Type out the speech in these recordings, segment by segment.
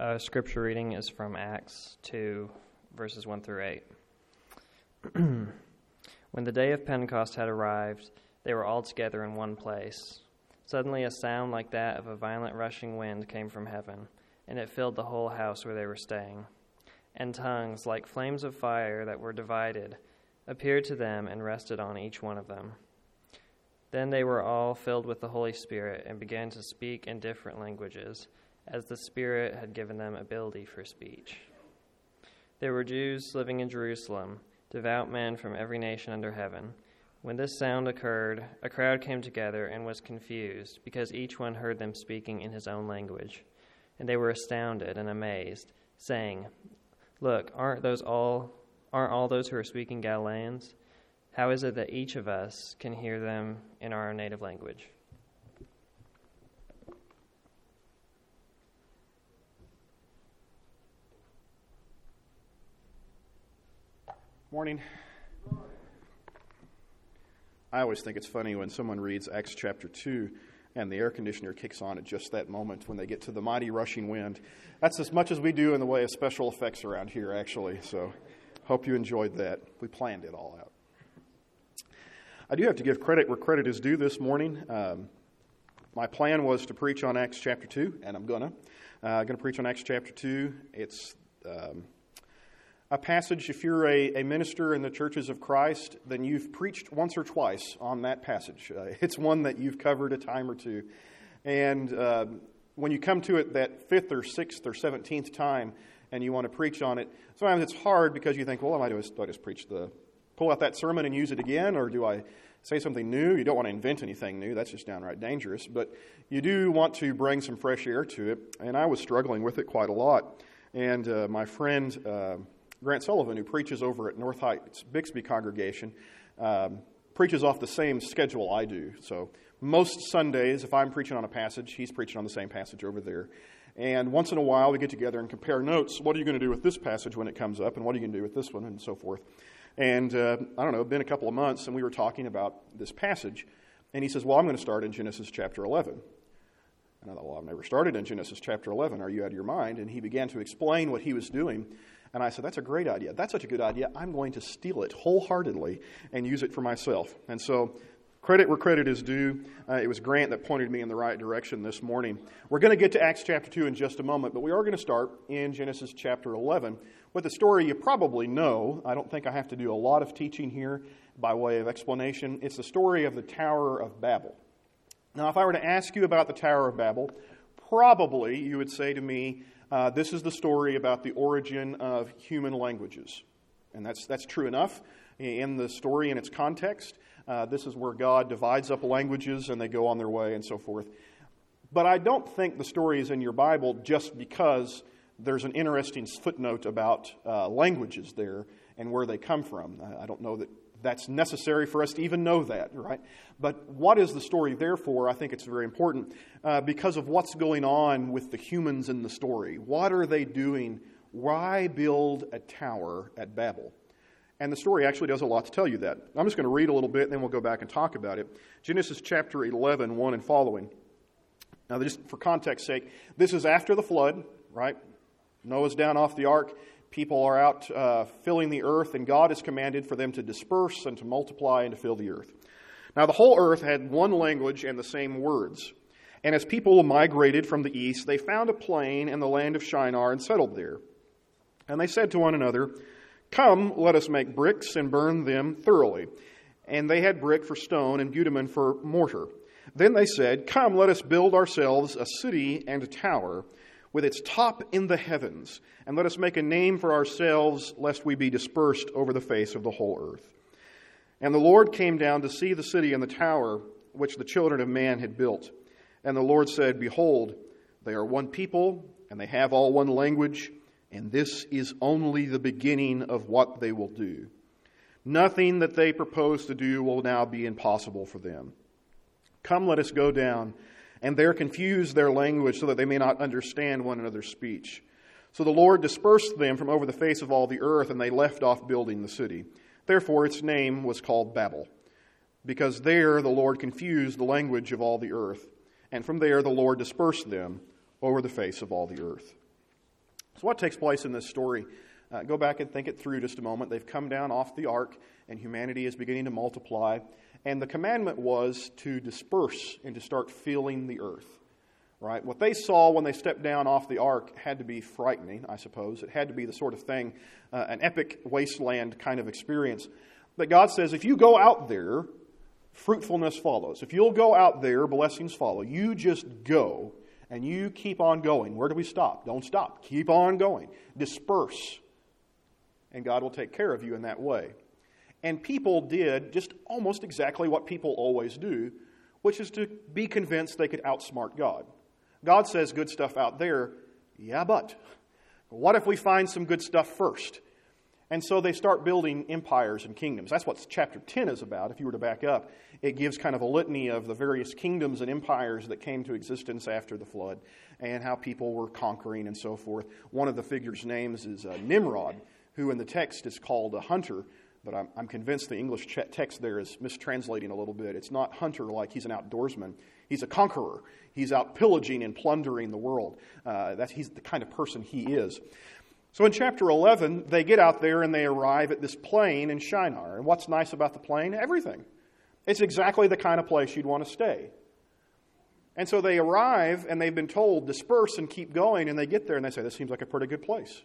Scripture reading is from Acts 2, verses 1 through 8. When the day of Pentecost had arrived, they were all together in one place. Suddenly a sound like that of a violent rushing wind came from heaven, and it filled the whole house where they were staying. And tongues, like flames of fire that were divided, appeared to them and rested on each one of them. Then they were all filled with the Holy Spirit and began to speak in different languages, as the Spirit had given them ability for speech. There were Jews living in Jerusalem, devout men from every nation under heaven. When this sound occurred, a crowd came together and was confused, because each one heard them speaking in his own language. And they were astounded and amazed, saying, "Look, aren't all those who are speaking Galileans? How is it that each of us can hear them in our native language?" Morning. I always think it's funny when someone reads Acts chapter 2 and the air conditioner kicks on at just that moment when they get to the mighty rushing wind. That's as much as we do in the way of special effects around here, actually. So hope you enjoyed that. We planned it all out. I do have to give credit where credit is due this morning. My plan was to preach on Acts chapter 2, and I'm going to preach on Acts chapter 2. It's a passage, if you're a minister in the churches of Christ, then you've preached once or twice on that passage. It's one that you've covered a time or two. And when you come to it that 5th or 6th or 17th time and you want to preach on it, sometimes it's hard because you think, well, do I just pull out that sermon and use it again, or do I say something new? You don't want to invent anything new. That's just downright dangerous. But you do want to bring some fresh air to it, and I was struggling with it quite a lot. And my friend Grant Sullivan, who preaches over at North Heights Bixby congregation, preaches off the same schedule I do. So most Sundays, if I'm preaching on a passage, he's preaching on the same passage over there. And once in a while, we get together and compare notes. What are you going to do with this passage when it comes up, and what are you going to do with this one, and so forth. And I don't know, been a couple of months, and we were talking about this passage. And he says, well, I'm going to start in Genesis chapter 11. And I thought, well, I've never started in Genesis chapter 11. Are you out of your mind? And he began to explain what he was doing. And I said, that's a great idea. That's such a good idea. I'm going to steal it wholeheartedly and use it for myself. And so credit where credit is due. It was Grant that pointed me in the right direction this morning. We're going to get to Acts chapter 2 in just a moment, but we are going to start in Genesis chapter 11 with a story you probably know. I don't think I have to do a lot of teaching here by way of explanation. It's the story of the Tower of Babel. Now, if I were to ask you about the Tower of Babel, probably you would say to me, this is the story about the origin of human languages. And that's true enough in the story and its context. This is where God divides up languages and they go on their way and so forth. But I don't think the story is in your Bible just because there's an interesting footnote about languages there and where they come from. I don't know that that's necessary for us to even know that, right? But what is the story there for? I think it's very important because of what's going on with the humans in the story. What are they doing? Why build a tower at Babel? And the story actually does a lot to tell you that. I'm just going to read a little bit, and then we'll go back and talk about it. Genesis chapter 11, 1 and following. Now, just for context's sake, this is after the flood, right? Noah's down off the ark. People are out filling the earth, and God has commanded for them to disperse and to multiply and to fill the earth. Now, the whole earth had one language and the same words. And as people migrated from the east, they found a plain in the land of Shinar and settled there. And they said to one another, "Come, let us make bricks and burn them thoroughly." And they had brick for stone and bitumen for mortar. Then they said, "Come, let us build ourselves a city and a tower, with its top in the heavens, and let us make a name for ourselves, lest we be dispersed over the face of the whole earth." And the Lord came down to see the city and the tower which the children of man had built. And the Lord said, "Behold, they are one people, and they have all one language, and this is only the beginning of what they will do. Nothing that they propose to do will now be impossible for them. Come, let us go down, and there confuse their language so that they may not understand one another's speech." So the Lord dispersed them from over the face of all the earth, and they left off building the city. Therefore its name was called Babel, because there the Lord confused the language of all the earth. And from there the Lord dispersed them over the face of all the earth. So what takes place in this story? Go back and think it through just a moment. They've come down off the ark, and humanity is beginning to multiply. And the commandment was to disperse and to start filling the earth. Right? What they saw when they stepped down off the ark had to be frightening, I suppose. It had to be the sort of thing, an epic wasteland kind of experience. But God says, if you go out there, fruitfulness follows. If you'll go out there, blessings follow. You just go, and you keep on going. Where do we stop? Don't stop. Keep on going. Disperse. And God will take care of you in that way. And people did just almost exactly what people always do, which is to be convinced they could outsmart God. God says good stuff out there. Yeah, but what if we find some good stuff first? And so they start building empires and kingdoms. That's what chapter 10 is about. If you were to back up, it gives kind of a litany of the various kingdoms and empires that came to existence after the flood and how people were conquering and so forth. One of the figures' names is Nimrod, who in the text is called a hunter. But I'm convinced the English text there is mistranslating a little bit. It's not hunter like he's an outdoorsman. He's a conqueror. He's out pillaging and plundering the world. He's the kind of person he is. So in chapter 11, they get out there and they arrive at this plain in Shinar. And what's nice about the plain? Everything. It's exactly the kind of place you'd want to stay. And so they arrive and they've been told, disperse and keep going. And they get there and they say, this seems like a pretty good place.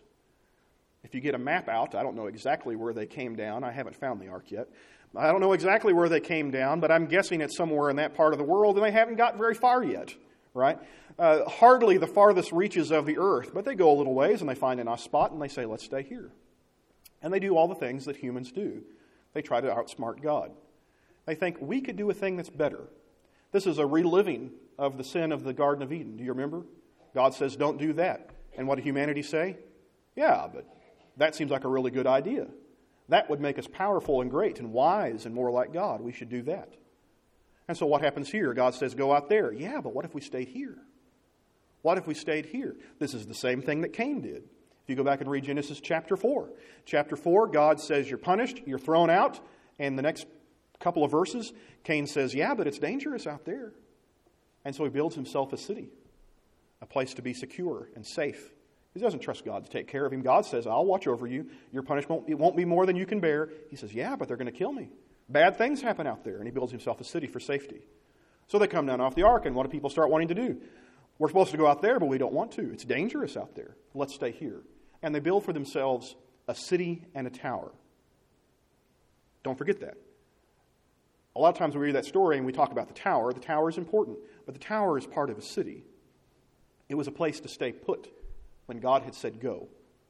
If you get a map out, I don't know exactly where they came down. I haven't found the ark yet. I don't know exactly where they came down, but I'm guessing it's somewhere in that part of the world, and they haven't got very far yet, right? Hardly the farthest reaches of the earth, but they go a little ways, and they find a nice spot, and they say, let's stay here. And they do all the things that humans do. They try to outsmart God. They think, we could do a thing that's better. This is a reliving of the sin of the Garden of Eden. Do you remember? God says, don't do that. And what did humanity say? Yeah, but that seems like a really good idea. That would make us powerful and great and wise and more like God. We should do that. And so what happens here? God says, go out there. Yeah, but what if we stayed here? What if we stayed here? This is the same thing that Cain did. If you go back and read Genesis chapter 4. Chapter 4, God says you're punished, you're thrown out. And the next couple of verses, Cain says, yeah, but it's dangerous out there. And so he builds himself a city, a place to be secure and safe. He doesn't trust God to take care of him. God says, I'll watch over you. Your punishment, it won't be more than you can bear. He says, yeah, but they're going to kill me. Bad things happen out there. And he builds himself a city for safety. So they come down off the ark, and what do people start wanting to do? We're supposed to go out there, but we don't want to. It's dangerous out there. Let's stay here. And they build for themselves a city and a tower. Don't forget that. A lot of times we read that story and we talk about the tower. The tower is important, but the tower is part of a city. It was a place to stay put when God had said go.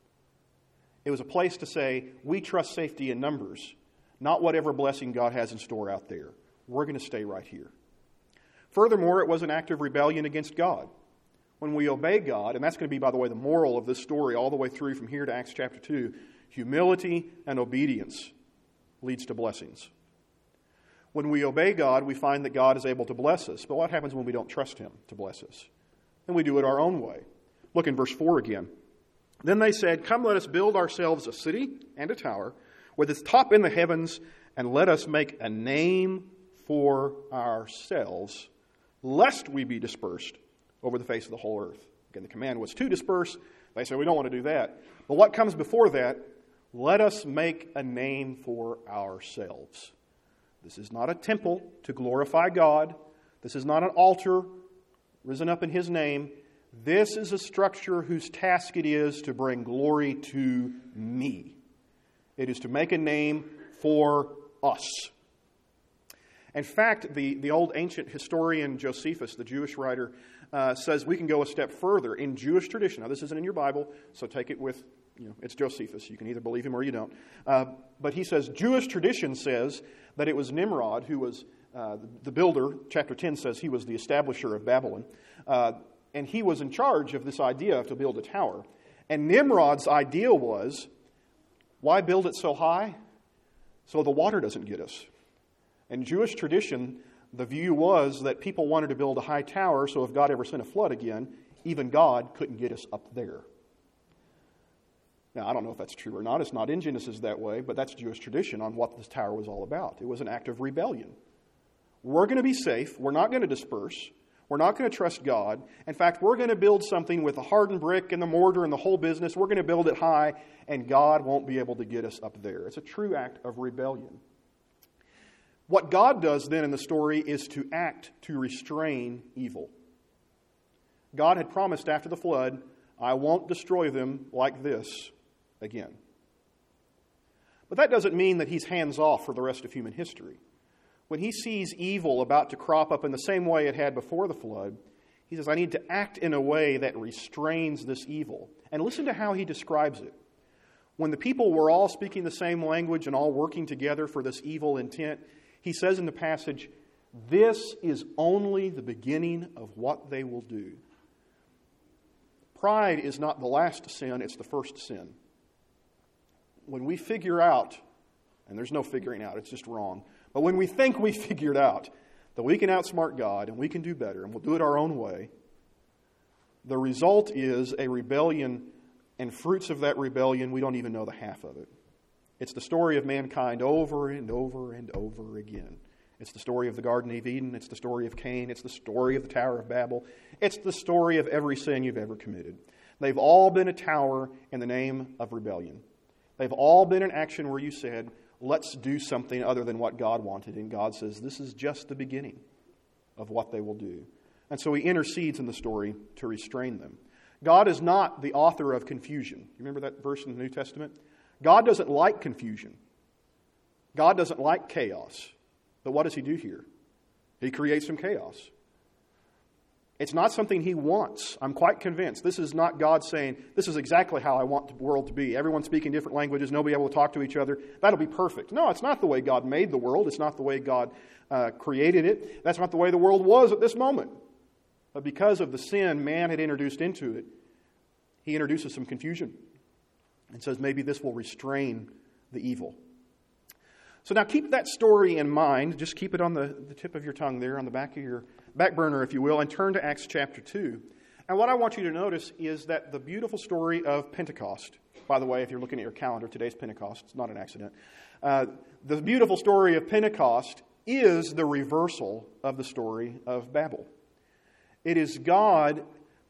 It was a place to say, we trust safety in numbers, not whatever blessing God has in store out there. We're going to stay right here. Furthermore, it was an act of rebellion against God. When we obey God, and that's going to be, by the way, the moral of this story all the way through from here to Acts chapter 2, humility and obedience leads to blessings. When we obey God, we find that God is able to bless us. But what happens when we don't trust Him to bless us? Then we do it our own way. Look in verse 4 again. Then they said, come, let us build ourselves a city and a tower with its top in the heavens, and let us make a name for ourselves, lest we be dispersed over the face of the whole earth. Again, the command was to disperse. They said, we don't want to do that. But what comes before that? Let us make a name for ourselves. This is not a temple to glorify God. This is not an altar risen up in His name. This is a structure whose task it is to bring glory to me. It is to make a name for us. In fact, the old ancient historian Josephus, the Jewish writer, says we can go a step further in Jewish tradition. Now, this isn't in your Bible, so take it with, it's Josephus. You can either believe him or you don't. But he says Jewish tradition says that it was Nimrod who was the builder. Chapter 10 says he was the establisher of Babylon. And he was in charge of this idea to build a tower. And Nimrod's idea was, why build it so high? So the water doesn't get us. In Jewish tradition, the view was that people wanted to build a high tower so if God ever sent a flood again, even God couldn't get us up there. Now, I don't know if that's true or not. It's not in Genesis that way, but that's Jewish tradition on what this tower was all about. It was an act of rebellion. We're going to be safe. We're not going to disperse. We're not going to trust God. In fact, we're going to build something with the hardened brick and the mortar and the whole business. We're going to build it high, and God won't be able to get us up there. It's a true act of rebellion. What God does then in the story is to act to restrain evil. God had promised after the flood, I won't destroy them like this again. But that doesn't mean that he's hands off for the rest of human history. When he sees evil about to crop up in the same way it had before the flood, he says, I need to act in a way that restrains this evil. And listen to how he describes it. When the people were all speaking the same language and all working together for this evil intent, he says in the passage, this is only the beginning of what they will do. Pride is not the last sin, it's the first sin. When we figure out, and there's no figuring out, it's just wrong, but when we think we figured out that we can outsmart God and we can do better and we'll do it our own way, the result is a rebellion, and fruits of that rebellion, we don't even know the half of it. It's the story of mankind over and over and over again. It's the story of the Garden of Eden. It's the story of Cain. It's the story of the Tower of Babel. It's the story of every sin you've ever committed. They've all been a tower in the name of rebellion. They've all been an action where you said, let's do something other than what God wanted. And God says, this is just the beginning of what they will do. And so he intercedes in the story to restrain them. God is not the author of confusion. You remember that verse in the New Testament? God doesn't like confusion. God doesn't like chaos. But what does he do here? He creates some chaos. It's not something he wants. I'm quite convinced. This is not God saying, this is exactly how I want the world to be. Everyone speaking different languages, nobody able to talk to each other. That'll be perfect. No, it's not the way God made the world. It's not the way God created it. That's not the way the world was at this moment. But because of the sin man had introduced into it, he introduces some confusion and says maybe this will restrain the evil. So now keep that story in mind. Just keep it on the tip of your tongue there, on the back of your back burner, if you will, and turn to Acts chapter 2. And what I want you to notice is that the beautiful story of Pentecost, by the way, if you're looking at your calendar, today's Pentecost. It's not an accident. The beautiful story of Pentecost is the reversal of the story of Babel. It is God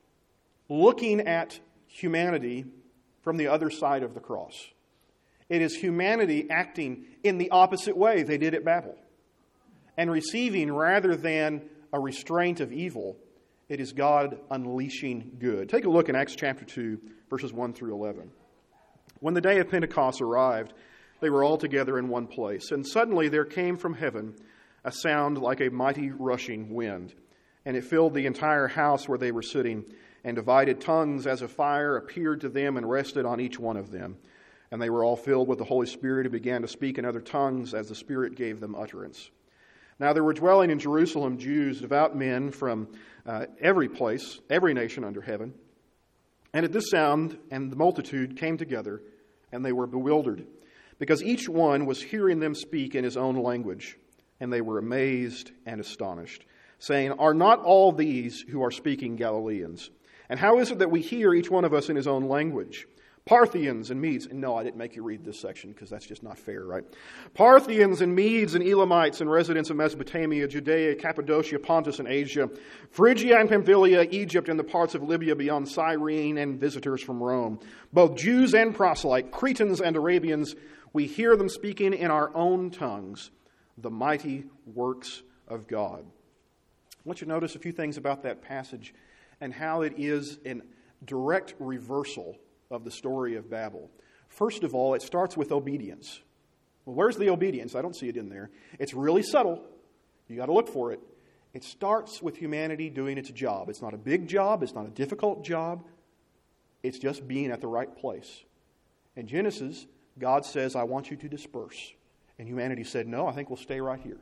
looking at humanity from the other side of the cross. It is humanity acting in the opposite way they did at Babel and receiving rather than a restraint of evil. It is God unleashing good. Take a look in Acts chapter 2, verses 1 through 11. When the day of Pentecost arrived, they were all together in one place, and suddenly there came from heaven a sound like a mighty rushing wind, and it filled the entire house where they were sitting, and divided tongues as of fire appeared to them and rested on each one of them. And they were all filled with the Holy Spirit and began to speak in other tongues as the Spirit gave them utterance. Now there were dwelling in Jerusalem Jews, devout men from every place, every nation under heaven. And at this sound, and the multitude came together, and they were bewildered, because each one was hearing them speak in his own language. And they were amazed and astonished, saying, are not all these who are speaking Galileans? And how is it that we hear each one of us in his own language? Parthians and Medes, and no, I didn't make you read this section because that's just not fair, right? Parthians and Medes and Elamites and residents of Mesopotamia, Judea, Cappadocia, Pontus and Asia, Phrygia and Pamphylia, Egypt and the parts of Libya beyond Cyrene, and visitors from Rome, both Jews and proselyte, Cretans and Arabians, we hear them speaking in our own tongues the mighty works of God. I want you to notice a few things about that passage and how it is in direct reversal of the story of Babel. First of all, it starts with obedience. Well, where's the obedience? I don't see it in there. It's really subtle. You got to look for it. It starts with humanity doing its job. It's not a big job. It's not a difficult job. It's just being at the right place. In Genesis, God says, I want you to disperse. And humanity said, no, I think we'll stay right here.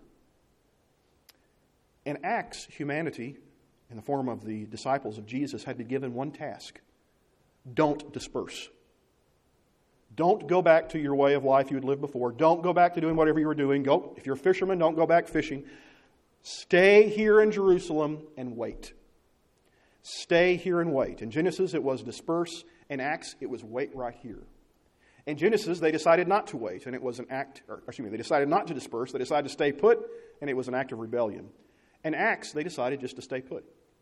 In Acts, humanity, in the form of the disciples of Jesus, had been given one task. Don't disperse. Don't go back to your way of life you had lived before. Don't go back to doing whatever you were doing. If you're a fisherman, don't go back fishing. Stay here in Jerusalem and wait. Stay here and wait. In Genesis, it was disperse. In Acts, it was wait right here. In Genesis, they decided not to wait, and it was they decided not to disperse. They decided to stay put, and it was an act of rebellion. In Acts, they decided just to stay put.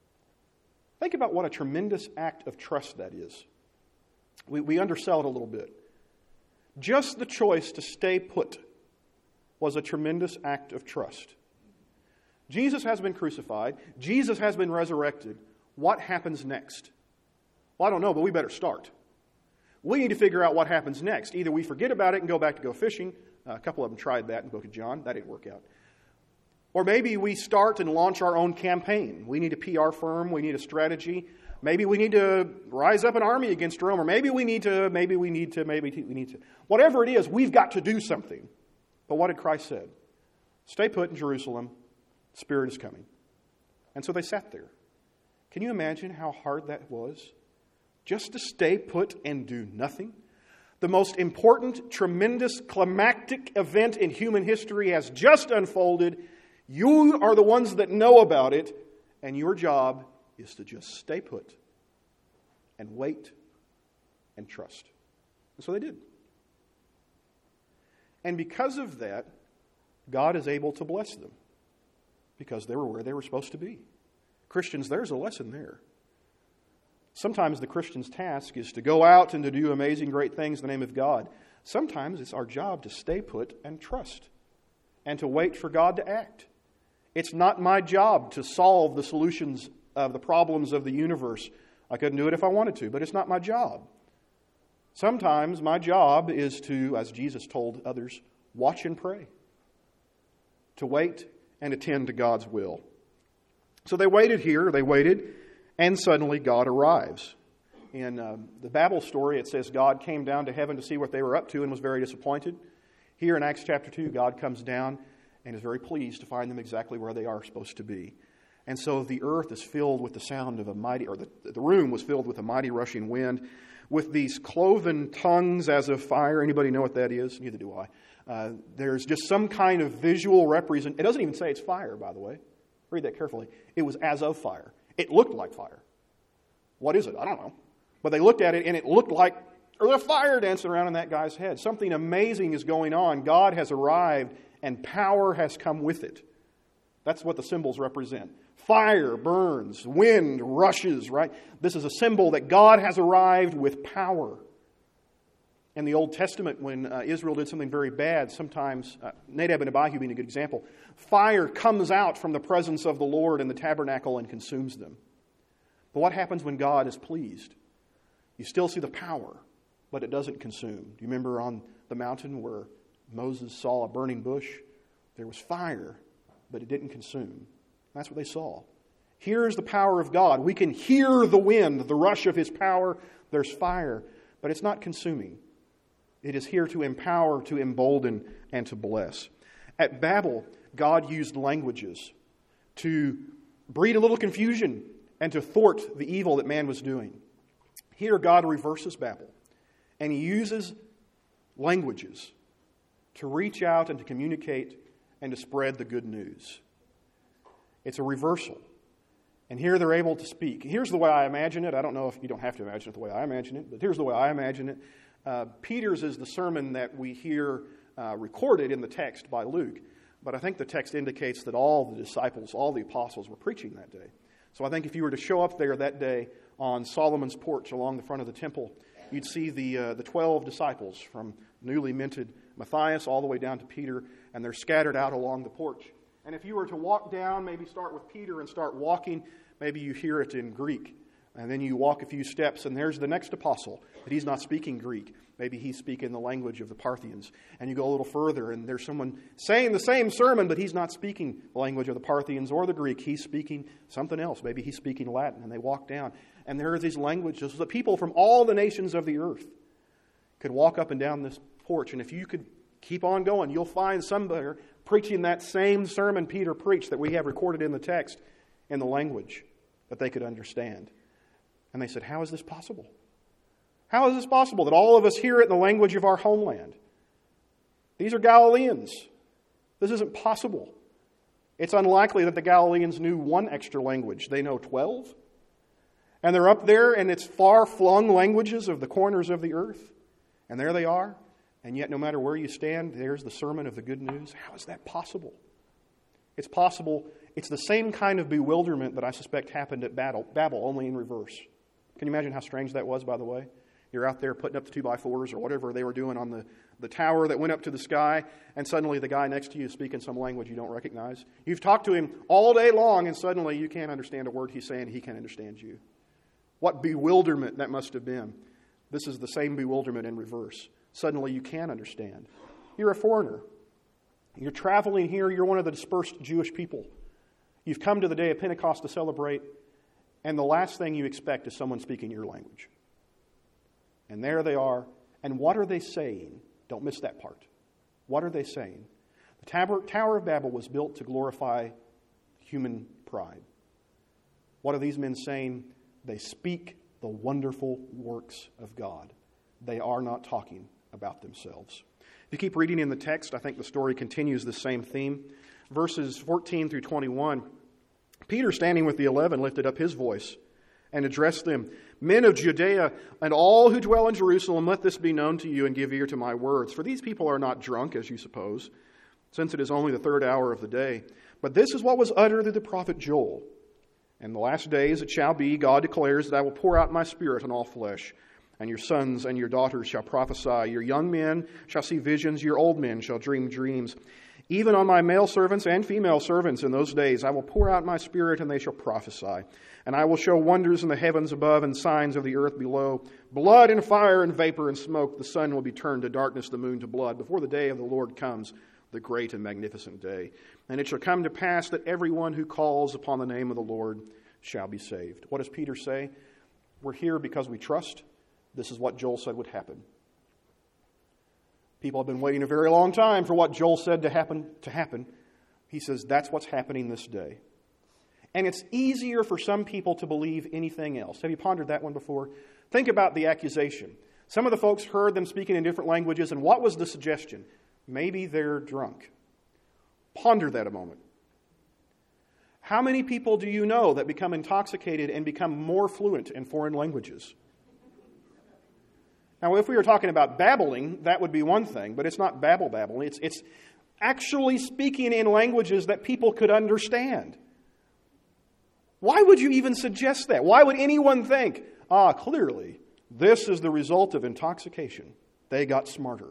Think about what a tremendous act of trust that is. We undersell it a little bit. Just the choice to stay put was a tremendous act of trust. Jesus has been crucified. Jesus has been resurrected. What happens next? Well, I don't know, but we better start. We need to figure out what happens next. Either we forget about it and go back to go fishing. A couple of them tried that in the book of John. That didn't work out. Or maybe we start and launch our own campaign. We need a PR firm. We need a strategy. Maybe we need to rise up an army against Rome. Or maybe we need to. Whatever it is, we've got to do something. But what did Christ say? Stay put in Jerusalem. The Spirit is coming. And so they sat there. Can you imagine how hard that was? Just to stay put and do nothing? The most important, tremendous, climactic event in human history has just unfolded. You are the ones that know about it, and your job is to just stay put and wait and trust. And so they did. And because of that, God is able to bless them because they were where they were supposed to be. Christians, there's a lesson there. Sometimes the Christian's task is to go out and to do amazing, great things in the name of God. Sometimes it's our job to stay put and trust and to wait for God to act. It's not my job to solve the solutions of the problems of the universe. I couldn't do it if I wanted to, but it's not my job. Sometimes my job is to, as Jesus told others, watch and pray. To wait and attend to God's will. So they waited, and suddenly God arrives. In the Babel story, it says God came down to heaven to see what they were up to and was very disappointed. Here in Acts chapter 2, God comes down and is very pleased to find them exactly where they are supposed to be. And so the earth is filled with the sound of a mighty, or the room was filled with a mighty rushing wind, with these cloven tongues as of fire. Anybody know what that is? Neither do I. There's just some kind of visual representation. It doesn't even say it's fire, by the way. Read that carefully. It was as of fire. It looked like fire. What is it? I don't know. But they looked at it, and it looked like a fire dancing around in that guy's head. Something amazing is going on. God has arrived, and power has come with it. That's what the symbols represent. Fire burns, wind rushes, right? This is a symbol that God has arrived with power. In the Old Testament, when Israel did something very bad, sometimes, Nadab and Abihu being a good example, fire comes out from the presence of the Lord in the tabernacle and consumes them. But what happens when God is pleased? You still see the power, but it doesn't consume. Do you remember on the mountain where Moses saw a burning bush? There was fire, but it didn't consume. That's what they saw. Here's the power of God. We can hear the wind, the rush of His power. There's fire, but it's not consuming. It is here to empower, to embolden, and to bless. At Babel, God used languages to breed a little confusion and to thwart the evil that man was doing. Here, God reverses Babel, and He uses languages to reach out and to communicate and to spread the good news. It's a reversal. And here they're able to speak. Here's the way I imagine it. I don't know if you don't have to imagine it the way I imagine it, but here's the way I imagine it. Peter's is the sermon that we hear recorded in the text by Luke. But I think the text indicates that all the disciples, all the apostles were preaching that day. So I think if you were to show up there that day on Solomon's porch along the front of the temple, you'd see the 12 disciples from newly minted Matthias all the way down to Peter, and they're scattered out along the porch. And if you were to walk down, maybe start with Peter and start walking, maybe you hear it in Greek. And then you walk a few steps, and there's the next apostle, but he's not speaking Greek. Maybe he's speaking the language of the Parthians. And you go a little further, and there's someone saying the same sermon, but he's not speaking the language of the Parthians or the Greek. He's speaking something else. Maybe he's speaking Latin, and they walk down. And there are these languages that people from all the nations of the earth could walk up and down this porch. And if you could keep on going, you'll find somebody preaching that same sermon Peter preached that we have recorded in the text in the language that they could understand. And they said, how is this possible? How is this possible that all of us hear it in the language of our homeland? These are Galileans. This isn't possible. It's unlikely that the Galileans knew one extra language. They know 12. And they're up there, and it's far-flung languages of the corners of the earth. And there they are. And yet, no matter where you stand, there's the sermon of the good news. How is that possible? It's possible It's the same kind of bewilderment that I suspect happened at Babel, only in reverse. Can you imagine how strange that was, by the way? You're out there putting up the 2x4s or whatever they were doing on the tower that went up to the sky, and suddenly the guy next to you is speaking some language you don't recognize. You've talked to him all day long, and suddenly you can't understand a word he's saying. He can't understand you. What bewilderment that must have been. This is the same bewilderment in reverse. Suddenly you can understand. You're a foreigner. You're traveling here. You're one of the dispersed Jewish people. You've come to the day of Pentecost to celebrate, and the last thing you expect is someone speaking your language. And there they are. And what are they saying? Don't miss that part. What are they saying? The Tower of Babel was built to glorify human pride. What are these men saying? They speak the wonderful works of God. They are not talking about themselves. If you keep reading in the text, I think the story continues the same theme. Verses 14 through 21, Peter, standing with the 11, lifted up his voice and addressed them. Men of Judea and all who dwell in Jerusalem, let this be known to you and give ear to my words. For these people are not drunk, as you suppose, since it is only the third hour of the day. But this is what was uttered through the prophet Joel. In the last days it shall be, God declares, that I will pour out my Spirit on all flesh. And your sons and your daughters shall prophesy. Your young men shall see visions. Your old men shall dream dreams. Even on my male servants and female servants in those days I will pour out my Spirit, and they shall prophesy. And I will show wonders in the heavens above and signs of the earth below, blood and fire and vapor and smoke. The sun will be turned to darkness, the moon to blood, before the day of the Lord comes, the great and magnificent day. And it shall come to pass that everyone who calls upon the name of the Lord shall be saved. What does Peter say? We're here because we trust. This is what Joel said would happen. People have been waiting a very long time for what Joel said to happen. He says that's what's happening this day. And it's easier for some people to believe anything else. Have you pondered that one before? Think about the accusation. Some of the folks heard them speaking in different languages, and what was the suggestion? Maybe they're drunk. Ponder that a moment. How many people do you know that become intoxicated and become more fluent in foreign languages? Now, if we were talking about babbling, that would be one thing, but it's not babbling. It's actually speaking in languages that people could understand. Why would you even suggest that? Why would anyone think, clearly, this is the result of intoxication. They got smarter.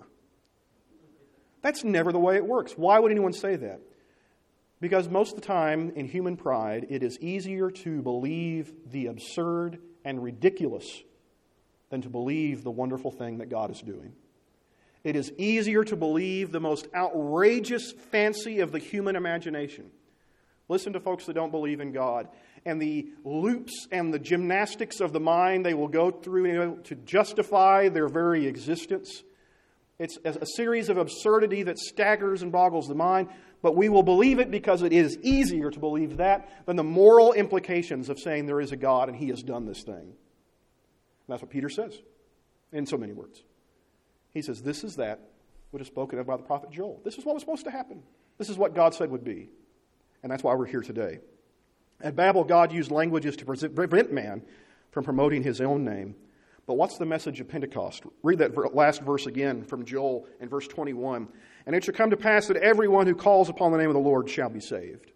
That's never the way it works. Why would anyone say that? Because most of the time, in human pride, it is easier to believe the absurd and ridiculous than to believe the wonderful thing that God is doing. It is easier to believe the most outrageous fancy of the human imagination. Listen to folks that don't believe in God, and the loops and the gymnastics of the mind they will go through to justify their very existence. It's a series of absurdity that staggers and boggles the mind, but we will believe it because it is easier to believe that than the moral implications of saying there is a God and He has done this thing. And that's what Peter says in so many words. He says, this is that which is spoken of by the prophet Joel. This is what was supposed to happen. This is what God said would be. And that's why we're here today. At Babel, God used languages to prevent man from promoting his own name. But what's the message of Pentecost? Read that last verse again from Joel in verse 21. And it shall come to pass that everyone who calls upon the name of the Lord shall be saved.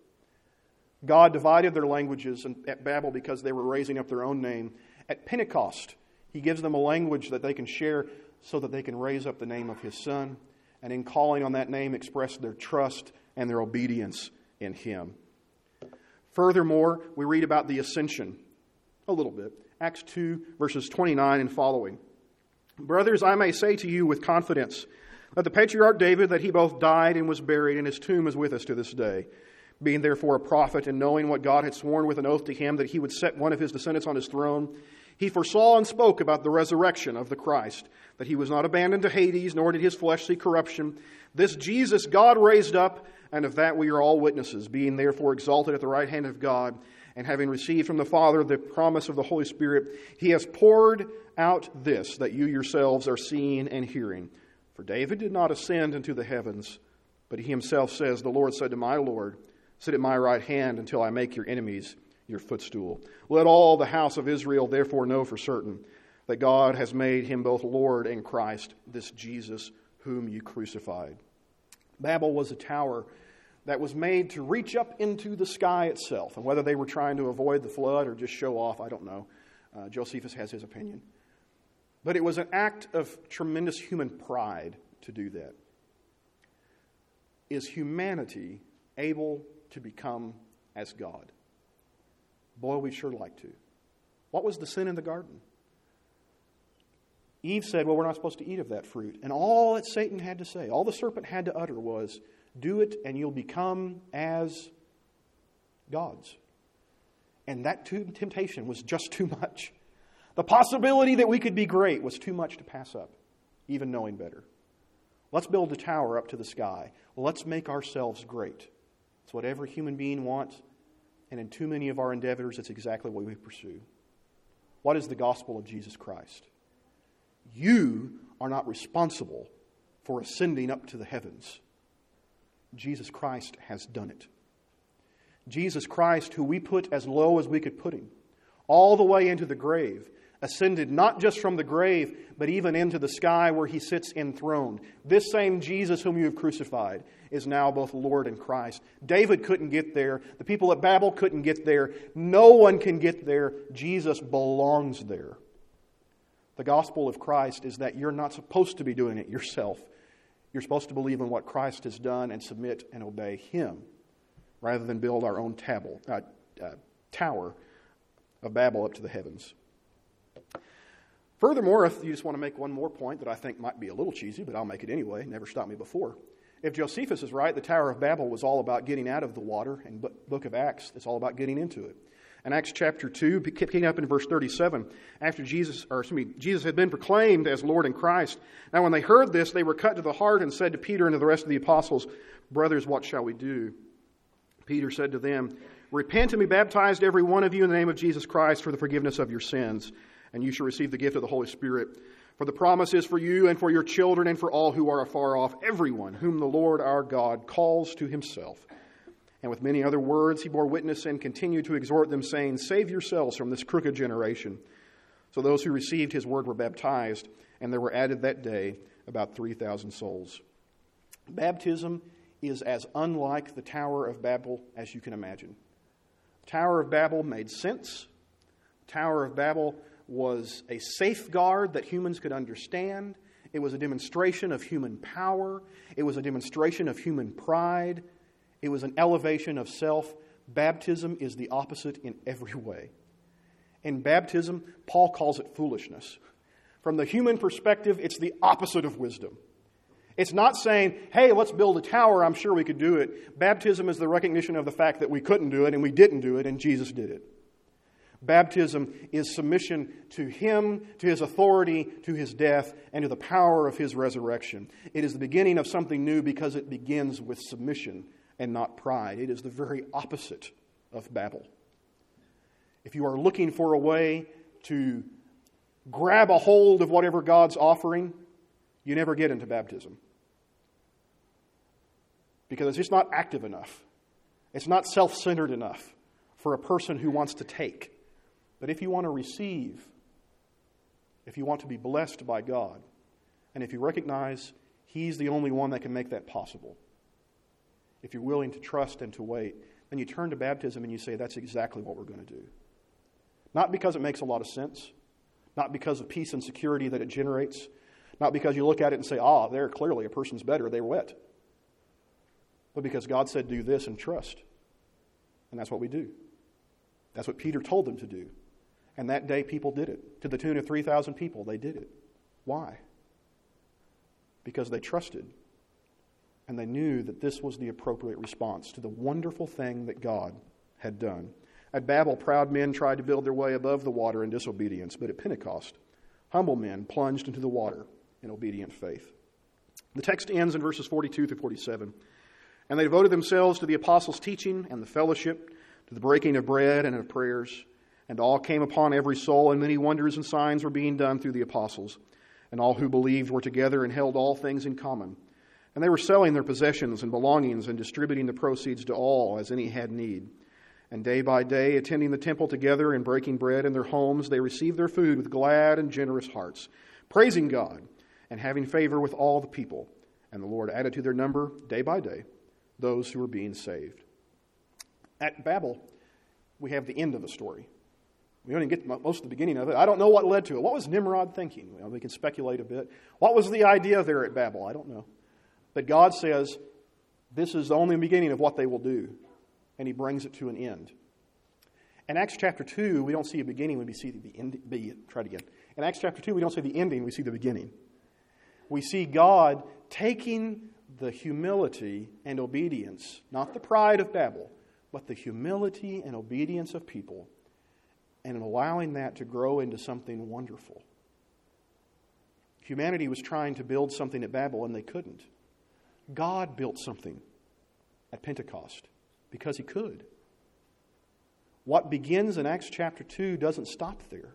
God divided their languages at Babel because they were raising up their own name. At Pentecost, He gives them a language that they can share so that they can raise up the name of His Son, and in calling on that name express their trust and their obedience in Him. Furthermore, we read about the ascension a little bit. Acts 2, verses 29 and following. Brothers, I may say to you with confidence that the patriarch David, that he both died and was buried, and his tomb is with us to this day. Being therefore a prophet, and knowing what God had sworn with an oath to him, that he would set one of his descendants on his throne, he foresaw and spoke about the resurrection of the Christ, that he was not abandoned to Hades, nor did his flesh see corruption. This Jesus God raised up, and of that we are all witnesses, being therefore exalted at the right hand of God, and having received from the Father the promise of the Holy Spirit, he has poured out this, that you yourselves are seeing and hearing. For David did not ascend into the heavens, but he himself says, the Lord said to my Lord, sit at my right hand until I make your enemies your footstool. Let all the house of Israel therefore know for certain that God has made him both Lord and Christ, this Jesus whom you crucified. Babel was a tower that was made to reach up into the sky itself. And whether they were trying to avoid the flood or just show off, I don't know. Josephus has his opinion. But it was an act of tremendous human pride to do that. Is humanity able to become as God? Boy, we'd sure like to. What was the sin in the garden? Eve said, well, we're not supposed to eat of that fruit. And all that Satan had to say, all the serpent had to utter was, do it and you'll become as gods. And that temptation was just too much. The possibility that we could be great was too much to pass up, even knowing better. Let's build a tower up to the sky. Let's make ourselves great. It's what every human being wants. And in too many of our endeavors, it's exactly what we pursue. What is the gospel of Jesus Christ? You are not responsible for ascending up to the heavens. Jesus Christ has done it. Jesus Christ, who we put as low as we could put him, all the way into the grave, ascended not just from the grave, but even into the sky where he sits enthroned. This same Jesus whom you have crucified is now both Lord and Christ. David couldn't get there. The people at Babel couldn't get there. No one can get there. Jesus belongs there. The gospel of Christ is that you're not supposed to be doing it yourself. You're supposed to believe in what Christ has done and submit and obey him, rather than build our own tower of Babel up to the heavens. Furthermore, if you just want to make one more point that I think might be a little cheesy, but I'll make it anyway, never stopped me before. If Josephus is right, the Tower of Babel was all about getting out of the water, and book of Acts, it's all about getting into it. In Acts chapter 2, picking up in verse 37, after Jesus had been proclaimed as Lord and Christ. Now when they heard this, they were cut to the heart and said to Peter and to the rest of the apostles, brothers, what shall we do? Peter said to them, repent and be baptized every one of you in the name of Jesus Christ for the forgiveness of your sins, and you shall receive the gift of the Holy Spirit. For the promise is for you and for your children and for all who are afar off, everyone whom the Lord our God calls to himself. And with many other words he bore witness and continued to exhort them, saying, save yourselves from this crooked generation. So those who received his word were baptized, and there were added that day about 3,000 souls. Baptism is as unlike the Tower of Babel as you can imagine. The Tower of Babel made sense. The Tower of Babel was a safeguard that humans could understand. It was a demonstration of human power. It was a demonstration of human pride. It was an elevation of self. Baptism is the opposite in every way. In baptism, Paul calls it foolishness. From the human perspective, it's the opposite of wisdom. It's not saying, hey, let's build a tower, I'm sure we could do it. Baptism is the recognition of the fact that we couldn't do it and we didn't do it and Jesus did it. Baptism is submission to him, to his authority, to his death, and to the power of his resurrection. It is the beginning of something new because it begins with submission and not pride. It is the very opposite of Babel. If you are looking for a way to grab a hold of whatever God's offering, you never get into baptism. Because it's just not active enough. It's not self-centered enough for a person who wants to take. But if you want to receive, if you want to be blessed by God, and if you recognize he's the only one that can make that possible, if you're willing to trust and to wait, then you turn to baptism and you say, that's exactly what we're going to do. Not because it makes a lot of sense, not because of peace and security that it generates, not because you look at it and say, there clearly a person's better, they're wet. But because God said do this and trust. And that's what we do. That's what Peter told them to do. And that day people did it. To the tune of 3,000 people, they did it. Why? Because they trusted. And they knew that this was the appropriate response to the wonderful thing that God had done. At Babel, proud men tried to build their way above the water in disobedience. But at Pentecost, humble men plunged into the water in obedient faith. The text ends in verses 42 through 47. And they devoted themselves to the apostles' teaching and the fellowship, to the breaking of bread and of prayers. And all came upon every soul, and many wonders and signs were being done through the apostles. And all who believed were together and held all things in common. And they were selling their possessions and belongings and distributing the proceeds to all as any had need. And day by day, attending the temple together and breaking bread in their homes, they received their food with glad and generous hearts, praising God and having favor with all the people. And the Lord added to their number day by day those who are being saved. At Babel, we have the end of the story. We don't even get most of the beginning of it. I don't know what led to it. What was Nimrod thinking? Well, we can speculate a bit. What was the idea there at Babel? I don't know. But God says, this is the only beginning of what they will do. And He brings it to an end. In Acts chapter 2, we don't see a beginning, we see the end. Try it again. In Acts chapter 2, we don't see the ending, we see the beginning. We see God taking the humility and obedience, not the pride of Babel, but the humility and obedience of people, and allowing that to grow into something wonderful. Humanity was trying to build something at Babel, and they couldn't. God built something at Pentecost because He could. What begins in Acts chapter 2 doesn't stop there.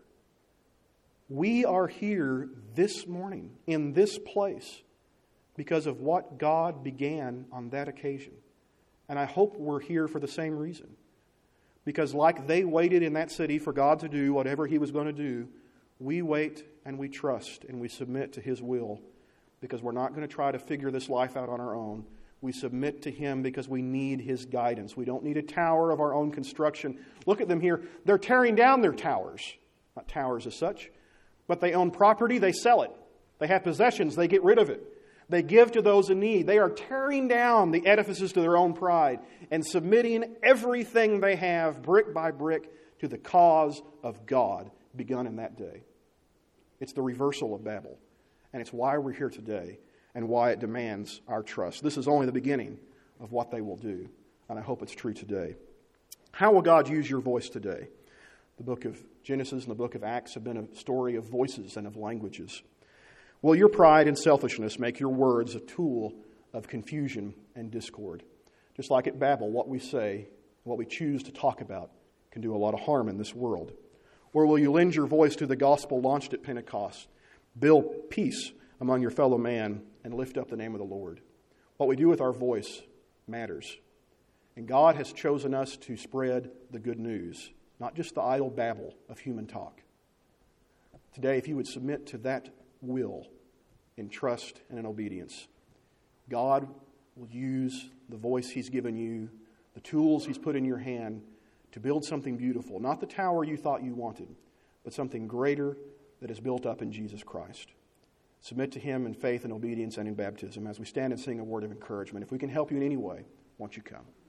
We are here this morning, in this place, because of what God began on that occasion. And I hope we're here for the same reason. Because like they waited in that city for God to do whatever He was going to do, we wait and we trust and we submit to His will, because we're not going to try to figure this life out on our own. We submit to Him because we need His guidance. We don't need a tower of our own construction. Look at them here. They're tearing down their towers. Not towers as such, but they own property, they sell it. They have possessions, they get rid of it. They give to those in need. They are tearing down the edifices to their own pride and submitting everything they have, brick by brick, to the cause of God begun in that day. It's the reversal of Babel. And it's why we're here today and why it demands our trust. This is only the beginning of what they will do. And I hope it's true today. How will God use your voice today? The book of Genesis and the book of Acts have been a story of voices and of languages. Will your pride and selfishness make your words a tool of confusion and discord? Just like at Babel, what we say, what we choose to talk about, can do a lot of harm in this world. Or will you lend your voice to the gospel launched at Pentecost, build peace among your fellow man, and lift up the name of the Lord? What we do with our voice matters. And God has chosen us to spread the good news, not just the idle babble of human talk. Today, if you would submit to that will in trust and in obedience, God will use the voice He's given you, the tools He's put in your hand, to build something beautiful. Not the tower you thought you wanted, but something greater that is built up in Jesus Christ. Submit to Him in faith and obedience and in baptism as we stand and sing a word of encouragement. If we can help you in any way, won't you come?